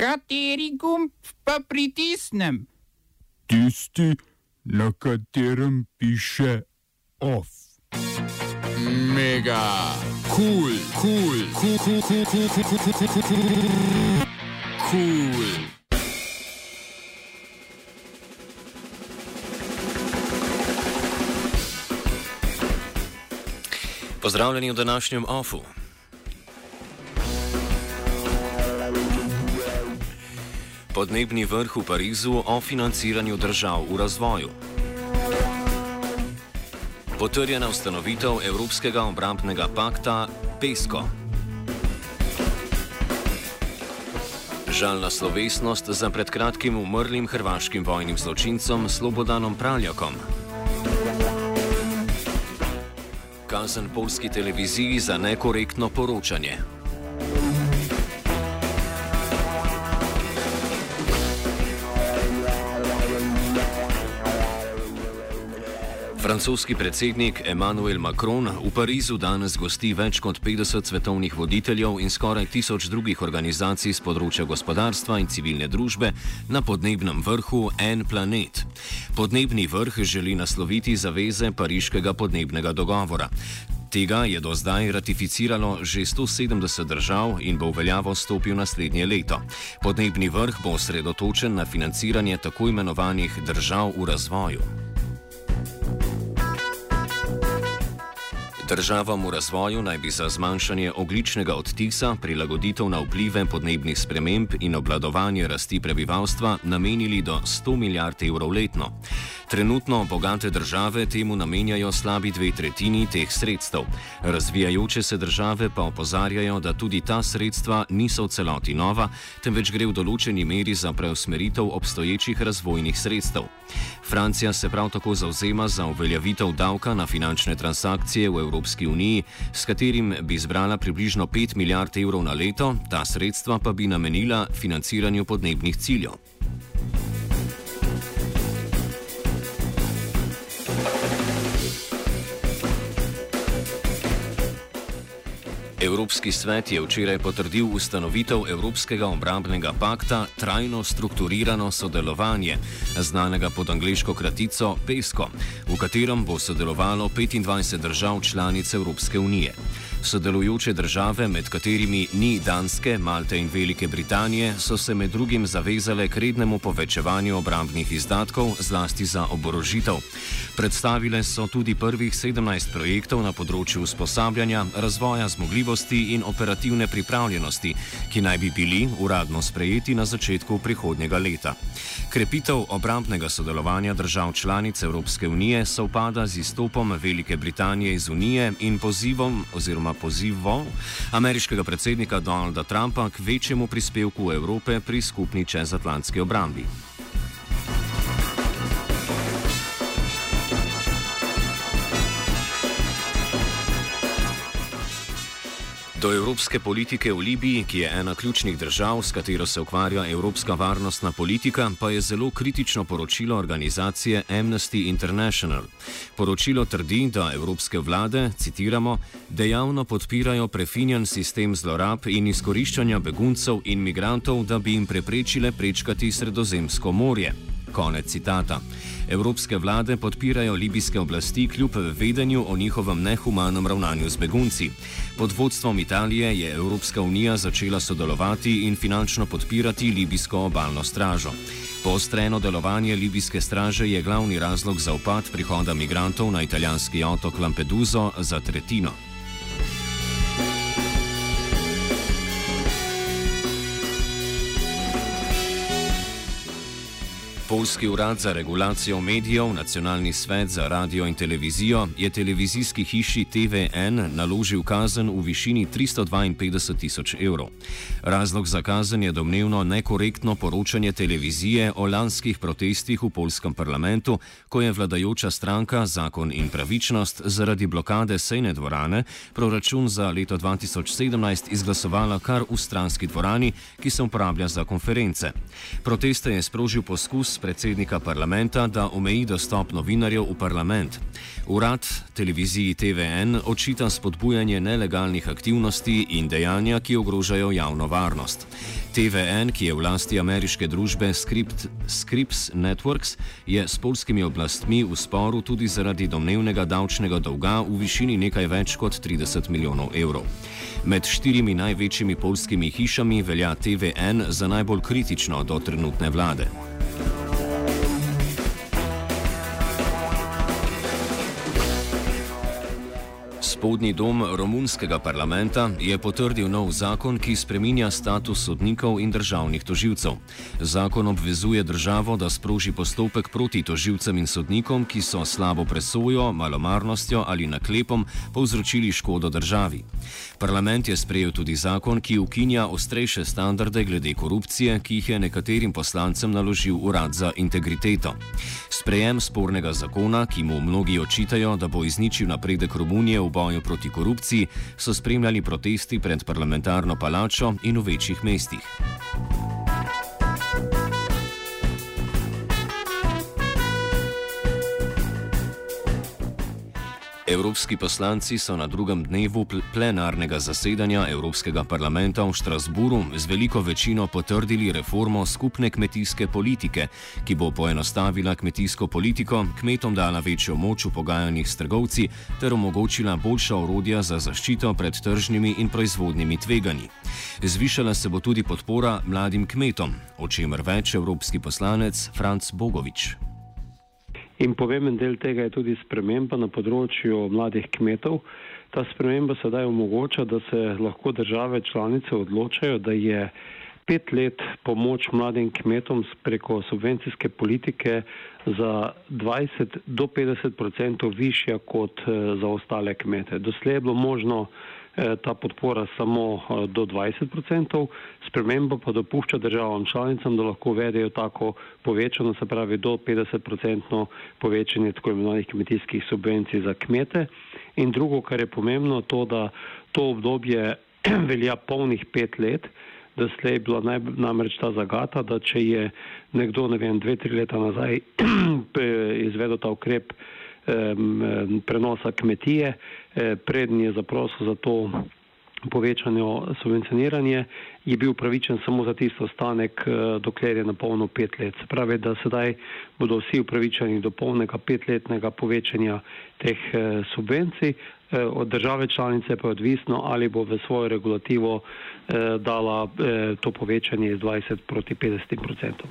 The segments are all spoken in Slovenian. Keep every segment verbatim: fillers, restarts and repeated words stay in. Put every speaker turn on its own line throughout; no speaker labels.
Kateri gumb pa pritisnem?
Tisti, na katerem piše OF.
Mega, kul, kul, kul, kul, kul, kul, kul, kul, kul, kul, kul, kul.
Pozdravljeni v današnjem ofu. Podnebni vrh v Parizu o financiranju držav v razvoju. Potrjena ustanovitev Evropskega obrambnega pakta PESCO. Žalna slovesnost za pred kratkim umrlim hrvaškim vojnim zločincem Slobodanom Praljakom. Kazen poljski televiziji za nekorektno poročanje. Francoski predsednik Emmanuel Macron v Parizu danes gosti več kot petdeset svetovnih voditeljev in skoraj tisoč drugih organizacij z področja gospodarstva in civilne družbe na podnebnem vrhu En planet. Podnebni vrh želi nasloviti zaveze Pariškega podnebnega dogovora. Tega je do zdaj ratificiralo že sto sedemdeset držav in bo v veljavo stopil naslednje leto. Podnebni vrh bo osredotočen na financiranje tako imenovanih držav v razvoju. Državam v razvoju naj bi za zmanjšanje ogljičnega odtisa, prilagoditev na vplive podnebnih sprememb in obvladovanje rasti prebivalstva namenili do sto milijard evrov letno. Trenutno bogate države temu namenjajo slabi dve tretjini teh sredstev. Razvijajoče se države pa opozarjajo, da tudi ta sredstva niso v celoti nova, temveč gre v določeni meri za preusmeritev obstoječih razvojnih sredstev. Francija se prav tako zavzema za uveljavitev davka na finančne transakcije v Evropski uniji, s katerim bi zbrala približno pet milijard evrov na leto, ta sredstva pa bi namenila financiranju podnebnih ciljev. Evropski svet je včeraj potrdil ustanovitev Evropskega obrambnega pakta Trajno strukturirano sodelovanje, znanega pod angleško kratico PESCO, v katerem bo sodelovalo petindvajset držav članic Evropske unije. Sodelujoče države, med katerimi ni Danske, Malte in Velike Britanije, so se med drugim zavezale k rednemu povečevanju obrambnih izdatkov, zlasti za oborožitev. Predstavile so tudi prvih sedemnajst projektov na področju usposabljanja, razvoja zmogljivosti in operativne pripravljenosti, ki naj bi bili uradno sprejeti na začetku prihodnjega leta. Krepitev obrambnega sodelovanja držav članic Evropske unije sovpada z izstopom Velike Britanije iz Unije in pozivom oziroma pozivom ameriškega predsednika Donalda Trumpa k večjemu prispevku Evrope pri skupni čezatlantski obrambi. Do evropske politike v Libiji, ki je ena ključnih držav, s katero se ukvarja evropska varnostna politika, pa je zelo kritično poročilo organizacije Amnesty International. Poročilo trdi, da evropske vlade, citiramo, dejavno podpirajo prefinjen sistem zlorab in izkoriščanja beguncev in migrantov, da bi jim preprečile prečkati Sredozemsko morje. Konec citata. Evropske vlade podpirajo libijske oblasti kljub vedenju o njihovem nehumanem ravnanju z begunci. Pod vodstvom Italije je Evropska unija začela sodelovati in finančno podpirati libijsko obalno stražo. Poostreno delovanje libijske straže je glavni razlog za upad prihoda migrantov na italijanski otok Lampeduso za tretjino. Poljski urad za regulacijo medijev, Nacionalni svet za radio in televizijo, je televizijski hiši T V N naložil kazen v višini tristo dvainpetdeset tisoč evrov. Razlog za kazen je domnevno nekorektno poročanje televizije o lanskih protestih v poljskem parlamentu, ko je vladajoča stranka Zakon in pravičnost zaradi blokade sejne dvorane proračun za leto dva tisoč sedemnajst izglasovala kar v stranski dvorani, ki se uporablja za konference. Proteste je sprožil poskus dokaz predsednika parlamenta, da omeji dostop novinarjev v parlament. Urad televiziji T V N očita spodbujanje nelegalnih aktivnosti in dejanja, ki ogrožajo javno varnost. T V N, ki je v lasti ameriške družbe Script, Scripps Networks, je s poljskimi oblastmi v sporu tudi zaradi domnevnega davčnega dolga v višini nekaj več kot trideset milijonov evrov. Med štirimi največjimi poljskimi hišami velja T V N za najbolj kritično do trenutne vlade. Spodnji dom romunskega parlamenta je potrdil nov zakon, ki spreminja status sodnikov in državnih tožilcev. Zakon obvezuje državo, da sproži postopek proti tožilcem in sodnikom, ki so slabo presojo, malomarnostjo ali naklepom povzročili škodo državi. Parlament je sprejel tudi zakon, ki ukinja ostrejše standarde glede korupcije, ki jih je nekaterim poslancem naložil Urad za integriteto. Sprejem spornega zakona, ki mu mnogi očitajo, da bo izničil napredek Romunije v boju proti korupciji, so spremljali protesti pred parlamentarno palačo in v večjih mestih. Evropski poslanci so na drugem dnevu plenarnega zasedanja Evropskega parlamenta v Štrasburu z veliko večino potrdili reformo skupne kmetijske politike, ki bo poenostavila kmetijsko politiko, kmetom dala večjo moč v pogajanjih s trgovci ter omogočila boljša orodja za zaščito pred tržnimi in proizvodnimi tveganji. Zvišala se bo tudi podpora mladim kmetom, o čemer več evropski poslanec Franc Bogovič.
In pomemben del tega je tudi sprememba na področju mladih kmetov. Ta sprememba sedaj omogoča, da se lahko države članice odločajo, da je pet let pomoč mladim kmetom preko subvencijske politike za dvajset do petdeset odstotkov višja kot za ostale kmete. Doslej je bilo možno ta podpora samo do dvajset odstotkov, sprememba pa dopušča državam članicam, da lahko uvedejo tako povečano, se pravi do petdeset odstotkov povečanje tako imenovanih kmetijskih subvencij za kmete. In drugo, kar je pomembno, to, da to obdobje velja polnih pet let. Doslej je bila naj, namreč ta zagata, da če je nekdo, ne vem, dve, tri leta nazaj izvedel ta ukrep um, prenosa kmetije, eh, preden je zaprosil za to povečanje subvencioniranje, je bil upravičen samo za tisto ostanek, dokler je napolnil pet let. Se pravi, da sedaj bodo vsi upravičeni do polnega petletnega povečanja teh eh, subvencij. Od države članice pa je odvisno, ali bo v svojo regulativo eh, dala eh, to povečanje iz dvajset proti petdeset odstotkov.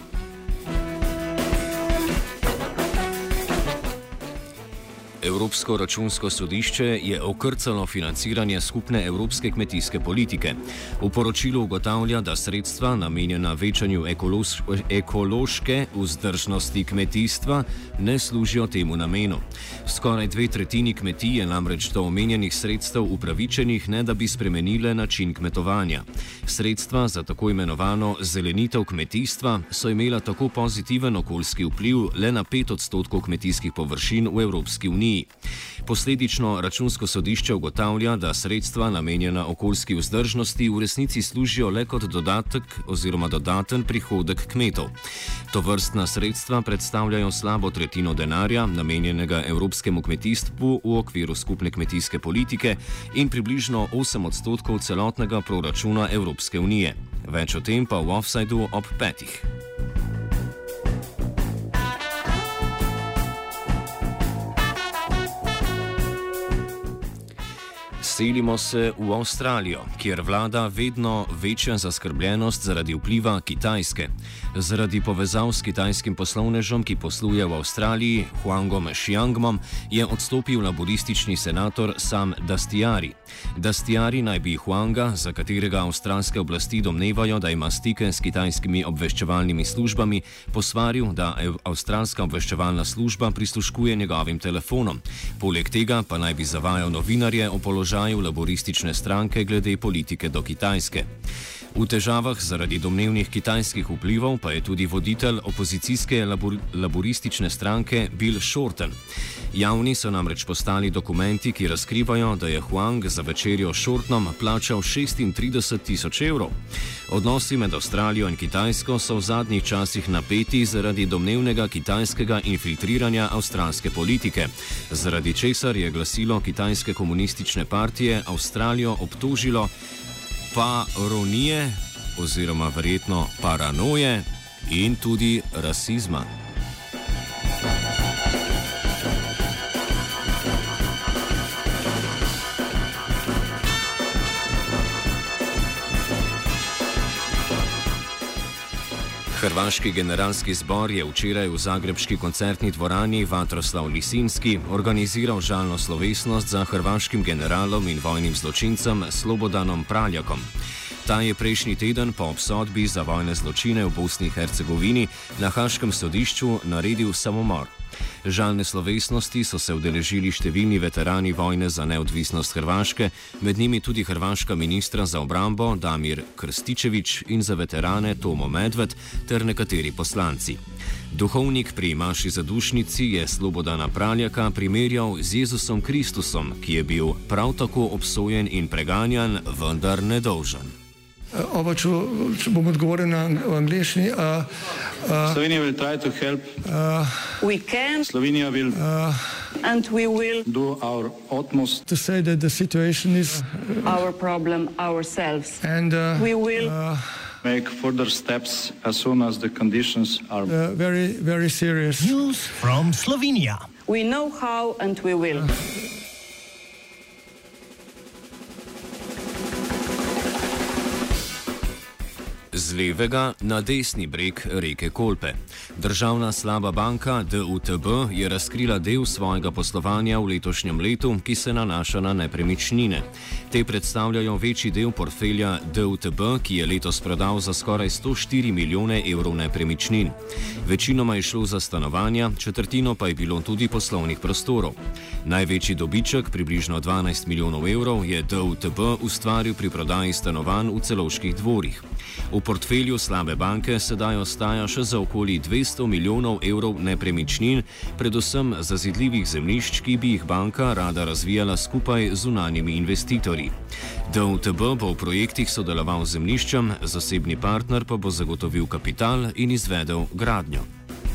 Evropsko računsko sodišče je okrcalo financiranje skupne evropske kmetijske politike. V poročilu ugotavlja, da sredstva namenjena večanju ekološ ekološke vzdržnosti kmetijstva ne služijo temu namenu. Skoraj dve tretjini kmetij je namreč do omenjenih sredstev upravičenih, ne da bi spremenile način kmetovanja. Sredstva za tako imenovano zelenitev kmetijstva so imela tako pozitiven okoljski vpliv le na pet odstotkov kmetijskih površin v Evropski uniji. Posledično računsko sodišče ugotavlja, da sredstva namenjena okoljski vzdržnosti v resnici služijo le kot dodatek oziroma dodaten prihodek kmetov. Tovrstna sredstva predstavljajo slabo tretjino denarja, namenjenega evropskemu kmetijstvu v okviru skupne kmetijske politike in približno osem odstotkov celotnega proračuna Evropske unije. Več o tem pa v Offsideu ob petih. Selimo se v Avstralijo, kjer vlada vedno večja zaskrbljenost zaradi vpliva Kitajske. Zaradi povezav s kitajskim poslovnežem, ki posluje v Avstraliji, Huangom Xiangmom, je odstopil laboristični senator Sam Dastyari. Dastyari naj bi Huanga, za katerega avstralske oblasti domnevajo, da ima stike s kitajskimi obveščevalnimi službami, posvaril, da avstralska obveščevalna služba prisluškuje njegovim telefonom. Poleg tega pa naj bi zavajal novinarje o položaju laboristične stranke glede politike do Kitajske. V težavah zaradi domnevnih kitajskih vplivov pa je tudi voditelj opozicijske labor laboristične stranke Bill Shorten. Javni so namreč postali dokumenti, ki razkrivajo, da je Huang za večerjo s Shortenom plačal šestintrideset tisoč evrov. Odnosi med Avstralijo in Kitajsko so v zadnjih časih napeti zaradi domnevnega kitajskega infiltriranja avstralske politike, zaradi česar je glasilo kitajske komunistične partije Avstralijo obtožilo paronije oziroma verjetno paranoje in tudi rasizma. Hrvaški generalski zbor je včeraj v zagrebški koncertni dvorani Vatroslav Lisinski organiziral žalno slovesnost za hrvaškim generalom in vojnim zločincem Slobodanom Praljakom. Ta je prejšnji teden po obsodbi za vojne zločine v Bosni in Hercegovini na Haaškem sodišču naredil samomor. Žalne slovesnosti so se udeležili številni veterani vojne za neodvisnost Hrvaške, med njimi tudi hrvaška ministra za obrambo Damir Krstičević in za veterane Tomo Medved ter nekateri poslanci. Duhovnik pri maši zadušnici je Slobodana Praljaka primerjal z Jezusom Kristusom, ki je bil prav tako obsojen in preganjan, vendar nedolžen.
Oba, če, če bom odgovoril na angliški. Uh, uh,
Slovenija will try to help.
Uh,
we can. Slovenija will. Uh, and we will do our utmost.
To say that the situation is
uh, our problem ourselves.
And uh,
we will uh, make further steps as soon as the conditions are
uh, very, very serious.
News from Slovenia.
We know how and we will. Uh,
Z levega na desni breg reke Kolpe. Državna slaba banka D U T B je razkrila del svojega poslovanja v letošnjem letu, ki se nanaša na nepremičnine. Te predstavljajo večji del portfelja D U T B, ki je letos prodal za skoraj sto štiri milijone evrov nepremičnin. Večinoma je šlo za stanovanja, četrtino pa je bilo tudi poslovnih prostorov. Največji dobiček, približno dvanajst milijonov evrov, je D U T B ustvaril pri prodaji stanovanj v Celovških dvorih. V portfelju slabe banke sedaj ostaja še za okoli dvesto milijonov evrov nepremičnin, predvsem zazidljivih zemljišč, ki bi jih banka rada razvijala skupaj z zunanjimi investitorji. D U T B bo v projektih sodeloval z zemljiščem, zasebni partner pa bo zagotovil kapital in izvedel gradnjo.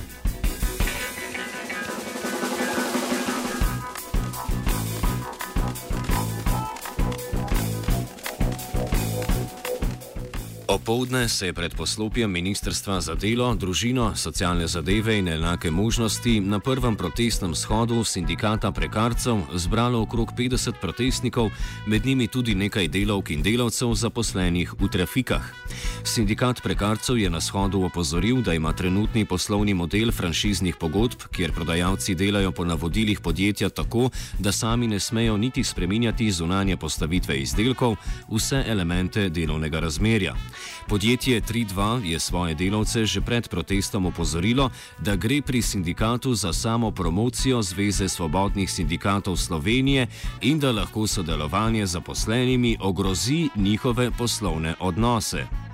Opoldne se je pred poslopjem Ministrstva za delo, družino, socialne zadeve in enake možnosti na prvem protestnem shodu sindikata prekarcev zbralo okrog petdeset protestnikov, med njimi tudi nekaj delavk in delavcev zaposlenih v trafikah. Sindikat prekarcev je na shodu opozoril, da ima trenutni poslovni model franšiznih pogodb, kjer prodajalci delajo po navodilih podjetja tako, da sami ne smejo niti spreminjati zunanje postavitve izdelkov, vse elemente delovnega razmerja. Podjetje tri dva je svoje delavce že pred protestom opozorilo, da gre pri sindikatu za samo promocijo Zveze svobodnih sindikatov Slovenije in da lahko sodelovanje z zaposlenimi ogrozi njihove poslovne odnose.